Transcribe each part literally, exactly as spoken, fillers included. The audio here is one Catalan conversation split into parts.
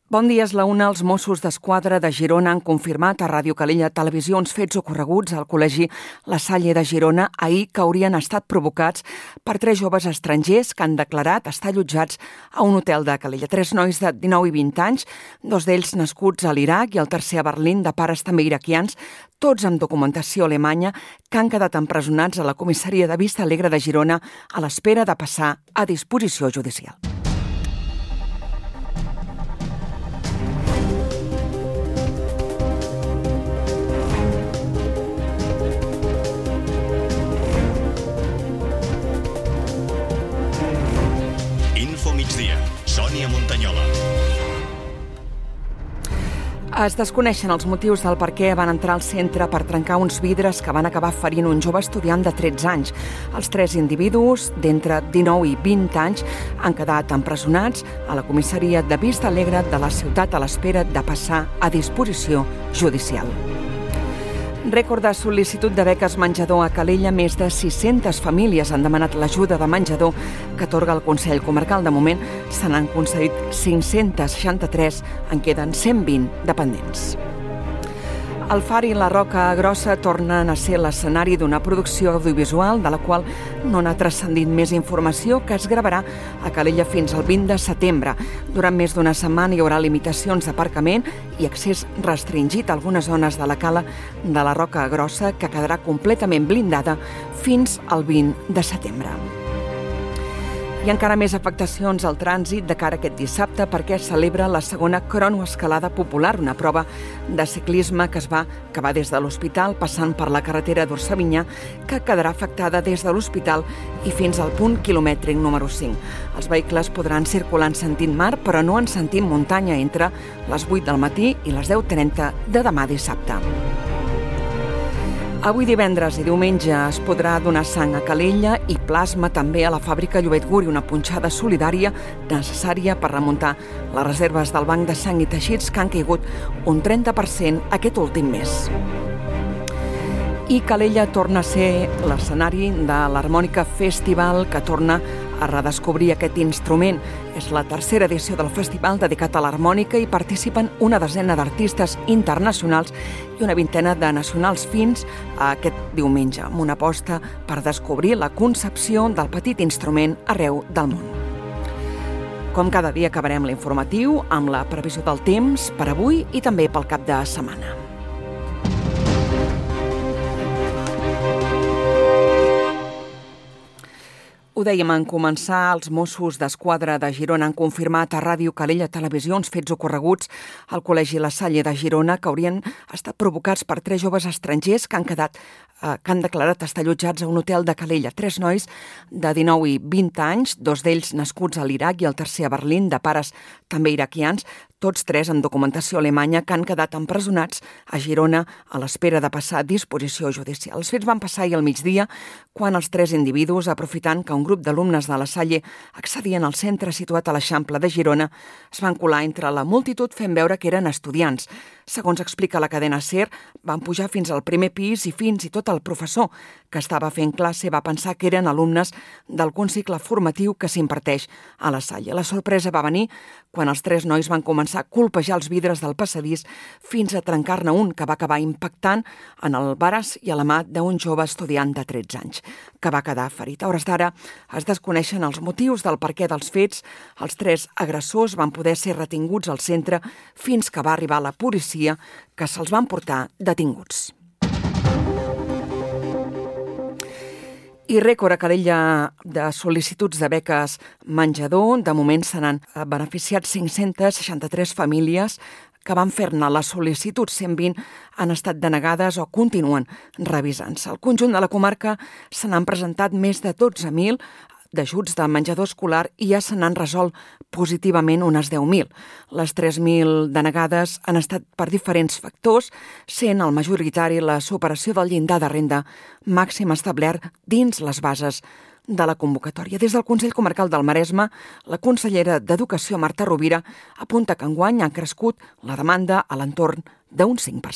Bon dia, és la una. Els Mossos d'Esquadra de Girona han confirmat a Ràdio Calella Televisió uns fets ocorreguts al Col·legi La Salle de Girona ahir que haurien estat provocats per tres joves estrangers que han declarat estar allotjats a un hotel de Calella. Tres nois de dinou i vint anys, dos d'ells nascuts a l'Iraq i el tercer a Berlín, de pares també iraquians, tots amb documentació alemanya, que han quedat empresonats a la comissaria de Vista Alegre de Girona a l'espera de passar a disposició judicial. Migdia, Sònia Montanyola. Es desconeixen els motius del per què van entrar al centre per trencar uns vidres que van acabar ferint un jove estudiant de tretze anys. Els tres individus, d'entre dinou i vint anys, han quedat empresonats a la comissaria de Vista Alegre de la ciutat a l'espera de passar a disposició judicial. Rècord de sol·licitud de beques menjador a Calella. Més de sis-centes famílies han demanat l'ajuda de menjador que atorga el Consell Comarcal. De moment se n'han concedit cinc-cents seixanta-tres, en queden cent vint dependents. El Far i la Roca Grossa tornen a ser l'escenari d'una producció audiovisual de la qual no n'ha transcendit més informació, que es gravarà a Calella fins al vint de setembre. Durant més d'una setmana hi haurà limitacions d'aparcament i accés restringit a algunes zones de la cala de la Roca Grossa, que quedarà completament blindada fins al vint de setembre. Hi ha encara més afectacions al trànsit de cara a aquest dissabte perquè es celebra la segona cronoescalada popular, una prova de ciclisme que es va que va des de l'hospital passant per la carretera d'Orsavinyà, que quedarà afectada des de l'hospital i fins al punt quilomètric número cinc. Els vehicles podran circular en sentit mar, però no en sentit muntanya, entre les vuit del matí i les deu trenta de demà dissabte. Avui divendres i diumenge es podrà donar sang a Calella i plasma també a la fàbrica Llobet Guri, una punxada solidària necessària per remuntar les reserves del banc de sang i teixits, que han caigut un trenta per cent aquest últim mes. I Calella torna a ser l'escenari de l'Harmònica Festival, que torna a redescobrir aquest instrument. És la tercera edició del festival dedicat a l'harmònica i participen una desena d'artistes internacionals i una vintena de nacionals fins a aquest diumenge, amb una aposta per descobrir la concepció del petit instrument arreu del món. Com cada dia acabarem l'informatiu amb la previsió del temps per avui i també pel cap de setmana. Ho dèiem en començar, els Mossos d'Esquadra de Girona han confirmat a Ràdio Calella Televisió uns fets ocorreguts al Col·legi La Salle de Girona que haurien estat provocats per tres joves estrangers que han quedat eh, que han declarat estar allotjats a un hotel de Calella. Tres nois de dinou i vint anys, dos d'ells nascuts a l'Iraq i el tercer a Berlín, de pares també iraquians, tots tres amb documentació alemanya, que han quedat empresonats a Girona a l'espera de passar a disposició judicial. Els fets van passar ahir al migdia, quan els tres individus, aprofitant que un grup d'alumnes de la Salle accedien al centre situat a l'Eixample de Girona, es van colar entre la multitud fent veure que eren estudiants. Segons explica la cadena SER, van pujar fins al primer pis i fins i tot el professor, que estava fent classe, va pensar que eren alumnes d'algun cicle formatiu que s'imparteix a la Salle. La sorpresa va venir quan els tres nois van començar a colpejar els vidres del passadís fins a trencar-ne un, que va acabar impactant en el braç i a la mà d'un jove estudiant de tretze anys, que va quedar ferit. A hores d'ara es desconeixen els motius del perquè dels fets. Els tres agressors van poder ser retinguts al centre fins que va arribar la policia, que se'ls van portar detinguts. I rècord a Calella de sol·licituds de beques menjador. De moment se n'han beneficiat cinc-cents seixanta-tres famílies que van fer-ne la sol·licitud. cent vint han estat denegades o continuen revisant-se. Al conjunt de la comarca se n'han presentat més de dotze mil d'ajuts de menjador escolar i ja se n'han resolt positivament unes deu mil. Les tres mil denegades han estat per diferents factors, sent el majoritari la superació del llindar de renda màxim establert dins les bases de la convocatòria. Des del Consell Comarcal del Maresme, la consellera d'Educació, Marta Rovira, apunta que enguany ha crescut la demanda a l'entorn d'un cinc per cent.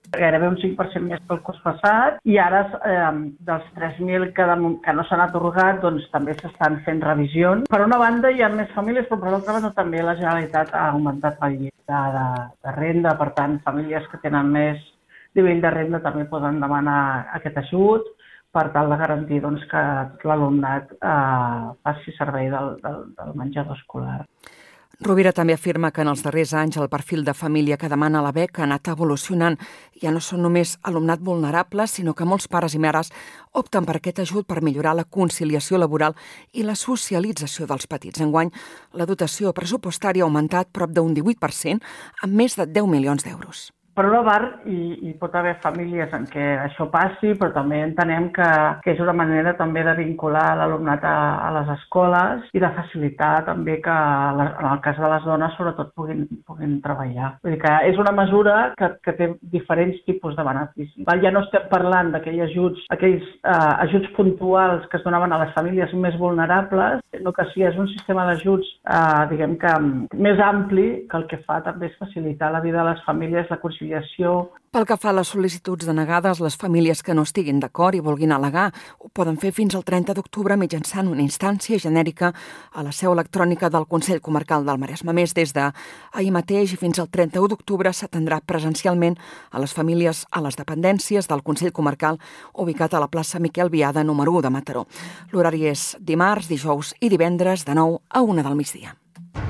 Gairebé un cinc per cent més que el curs passat, i ara eh, dels tres mil que, de, que no s'han atorgat, doncs també s'estan fent revisions. Per una banda hi ha més famílies, però per l'altra banda també la Generalitat ha augmentat el llibre de, de renda, per tant, famílies que tenen més nivell de renda també poden demanar aquest ajut per tal de garantir doncs, que l'alumnat eh, faci servei del, del, del menjador escolar. Rovira també afirma que en els darrers anys el perfil de família que demana la beca ha anat evolucionant. Ja no són només alumnat vulnerable, sinó que molts pares i mares opten per aquest ajut per millorar la conciliació laboral i la socialització dels petits. Enguany, la dotació pressupostària ha augmentat prop d'un divuit per cent, amb més de deu milions d'euros. Per una part, hi, hi pot haver famílies en què això passi, però també entenem que, que és una manera també de vincular l'alumnat a, a les escoles i de facilitar també que, la, en el cas de les dones, sobretot puguin, puguin treballar. Vull dir que és una mesura que, que té diferents tipus de beneficis. Ja no estem parlant d'aquells ajuts, aquells eh, ajuts puntuals que es donaven a les famílies més vulnerables, sinó que sí, és un sistema d'ajuts eh, diguem que més ampli, que el que fa també és facilitar la vida de les famílies, la conciliació. Pel que fa a les sol·licituds denegades, les famílies que no estiguin d'acord i vulguin al·legar ho poden fer fins al trenta d'octubre mitjançant una instància genèrica a la seu electrònica del Consell Comarcal del Maresme. Més, des d'ahir mateix i fins al trenta-u d'octubre s'atendrà presencialment a les famílies a les dependències del Consell Comarcal ubicat a la plaça Miquel Biada, número u de Mataró. L'horari és dimarts, dijous i divendres de nou a una del migdia.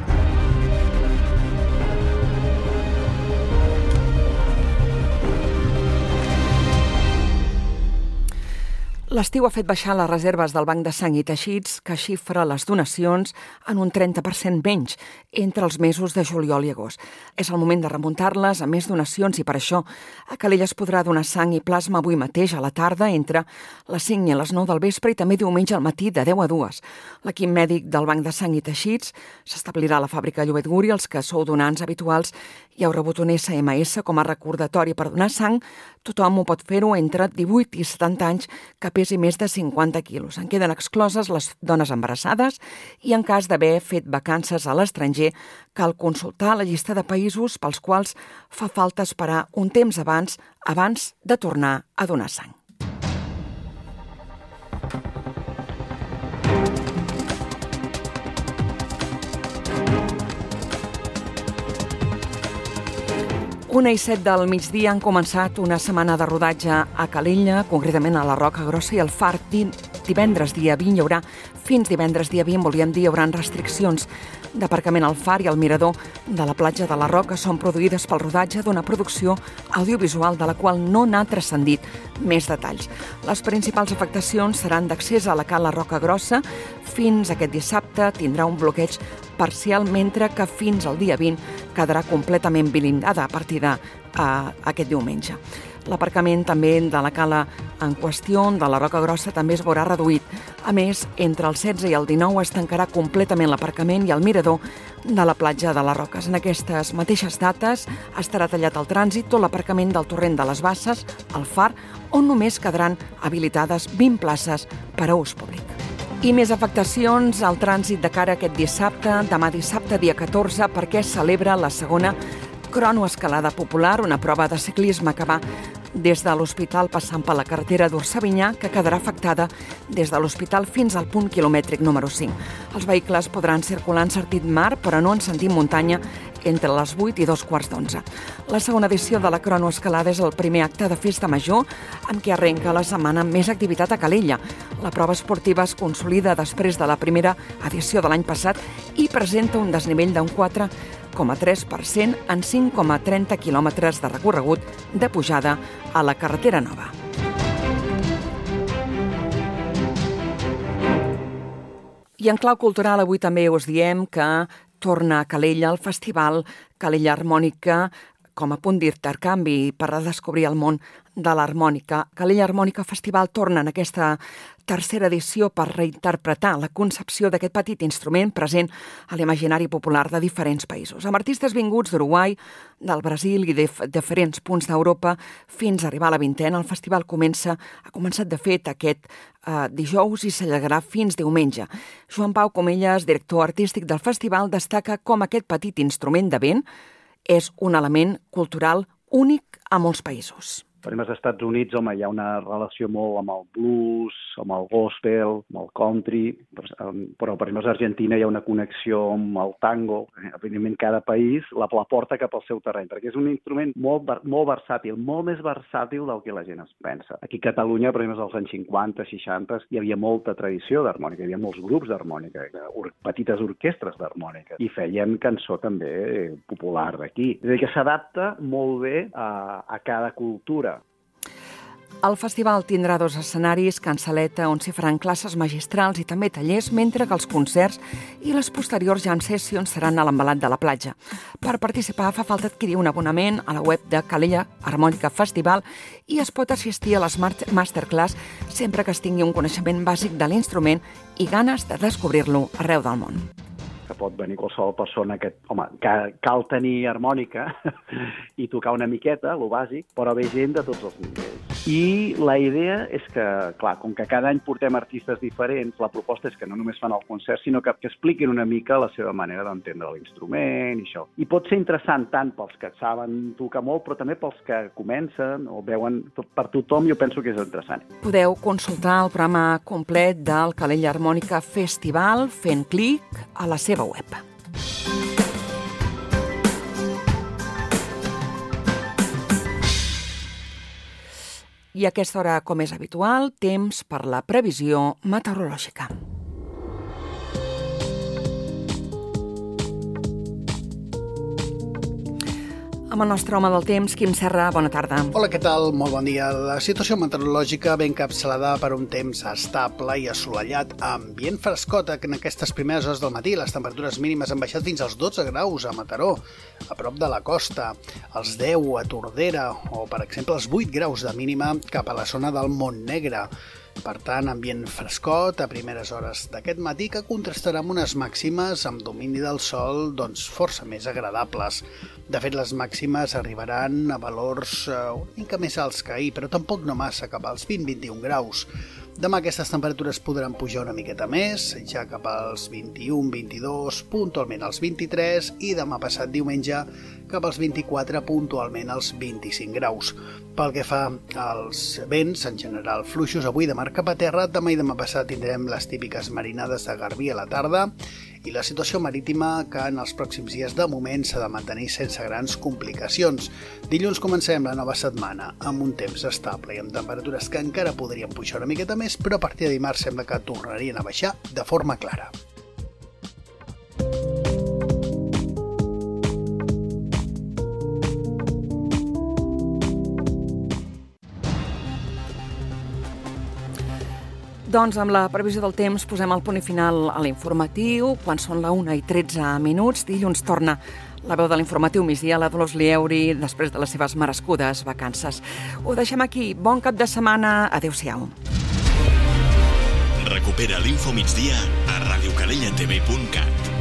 L'estiu ha fet baixar les reserves del Banc de Sang i Teixits, que xifra les donacions en un trenta per cent menys entre els mesos de juliol i agost. És el moment de remuntar-les a més donacions i per això a Calella es podrà donar sang i plasma avui mateix a la tarda entre les cinc i les nou del vespre i també diumenge al matí de deu a dues. L'equip mèdic del Banc de Sang i Teixits s'establirà a la fàbrica Llobet Guri. Els que sou donants habituals i heu rebut un essa ema essa com a recordatori per donar sang. Tothom ho pot fer-ho entre divuit i setanta anys que pesi més de cinquanta quilos. En queden excloses les dones embarassades i en cas d'haver fet vacances a l'estranger cal consultar la llista de països pels quals fa falta esperar un temps abans abans de tornar a donar sang. Una i set del migdia han començat una setmana de rodatge a Calella, concretament a la Roca Grossa i el Far. Divendres dia vint hi haurà, fins divendres dia vint, volíem dir, hi haurà restriccions d'aparcament al Far i al mirador de la platja de la Roca. Són produïdes pel rodatge d'una producció audiovisual de la qual no n'ha transcendit més detalls. Les principals afectacions seran d'accés a la cala Roca Grossa. Fins aquest dissabte tindrà un bloqueig parcial, mentre que fins al dia vint quedarà completament blindada a partir d'aquest diumenge. L'aparcament també de la cala en qüestió, de la Roca Grossa, també es veurà reduït. A més, entre el setze i el dinou es tancarà completament l'aparcament i el mirador de la platja de les Roques. En aquestes mateixes dates estarà tallat el trànsit, tot l'aparcament del torrent de les Basses, al Far, on només quedaran habilitades vint places per a ús públic. I més afectacions al trànsit de cara a aquest dissabte, demà dissabte, dia catorze, perquè es celebra la segona cronoescalada popular, una prova de ciclisme que va des de l'hospital passant per la carretera d'Orsavinyà, que quedarà afectada des de l'hospital fins al punt quilomètric número cinc. Els vehicles podran circular en sentit mar, però no en sentit muntanya, entre les vuit i dos quarts d'onze. La segona edició de la cronoescalada és el primer acte de festa major amb què arrenca la setmana amb més activitat a Calella. La prova esportiva es consolida després de la primera edició de l'any passat i presenta un desnivell d'un quatre coma tres per cent en cinc coma trenta quilòmetres de recorregut de pujada a la carretera nova. I en clau cultural avui també us diem que torna a Calella el festival Calella Harmònica com a punt d'intercanvi per redescobrir el món de l'harmònica. Calella Harmònica Festival torna en aquesta tercera edició per reinterpretar la concepció d'aquest petit instrument present a l'imaginari popular de diferents països. Amb artistes vinguts d'Uruguai, del Brasil i de diferents punts d'Europa fins a arribar a la vintena, el festival comença, ha començat de fet aquest eh, dijous i s'allargarà fins diumenge. Joan Pau Comelles, director artístic del festival, destaca com aquest petit instrument de vent és un element cultural únic a molts països. Per exemple, als Estats Units, home, hi ha una relació molt amb el blues, amb el gospel, amb el country, però, per exemple, a Argentina hi ha una connexió amb el tango. Evidentment, cada país la, la porta cap al seu terreny, perquè és un instrument molt, molt versàtil, molt més versàtil del que la gent es pensa. Aquí a Catalunya, per exemple, als anys cinquanta, seixanta, hi havia molta tradició d'harmònica, hi havia molts grups d'harmònica, or, petites orquestres d'harmònica, i feien cançó també popular d'aquí. És a dir, que s'adapta molt bé a, a cada cultura. El festival tindrà dos escenaris, Cansaleta, on s'hi faran classes magistrals i també tallers, mentre que els concerts i les posteriors jam sessions seran a l'embalat de la platja. Per participar fa falta adquirir un abonament a la web de Calella Harmònica Festival i es pot assistir a les masterclass sempre que es tingui un coneixement bàsic de l'instrument i ganes de descobrir-lo arreu del món. Que pot venir qualsevol persona que, home, que cal tenir harmònica i tocar una miqueta, lo bàsic, però ve gent de tots els nivells. I la idea és que, clar, com que cada any portem artistes diferents, la proposta és que no només fan el concert, sinó que, que expliquin una mica la seva manera d'entendre l'instrument i això. I pot ser interessant tant pels que saben tocar molt, però també pels que comencen o veuen, per tothom jo penso que és interessant. Podeu consultar el programa complet del Calella Harmònica Festival fent clic a la seva web. I a aquesta hora, com és habitual, temps per la previsió meteorològica. Amb el nostre home del temps, Quim Serra, bona tarda. Hola, què tal? Molt bon dia. La situació meteorològica ben encapçalada per un temps estable i assolellat, ambient frescot en aquestes primeres hores del matí. Les temperatures mínimes han baixat fins als dotze graus a Mataró, a prop de la costa, als deu a Tordera o, per exemple, als vuit graus de mínima cap a la zona del Montnegre. Per tant, ambient frescot a primeres hores d'aquest matí que contrastarà amb unes màximes amb domini del sol doncs, força més agradables. De fet, les màximes arribaran a valors eh, una mica més alts que ahir, però tampoc no massa, cap als vint a vint-i-un graus. Demà aquestes temperatures podran pujar una miqueta més, ja cap als vint-i-un a vint-i-dos, puntualment als vint-i-tres, i demà passat diumenge cap als vint-i-quatre, puntualment als vint-i-cinc graus. Pel que fa als vents, en general fluixos, avui de mar cap a terra, demà i demà passat tindrem les típiques marinades de garbí a la tarda i la situació marítima que en els pròxims dies de moment s'ha de mantenir sense grans complicacions. Dilluns comencem la nova setmana amb un temps estable i amb temperatures que encara podrien pujar una miqueta més, però a partir de dimarts sembla que tornarien a baixar de forma clara. Doncs amb la previsió del temps posem el punt i final a l'informatiu, quan són la una i tretze minuts. Dilluns torna la veu de l'informatiu migdia, la Dolors Lieuri, després de les seves merescudes vacances. Ho deixem aquí. Bon cap de setmana. Adéu-siau. Recupera l'Info Migdia a radiocalellatv punt cat.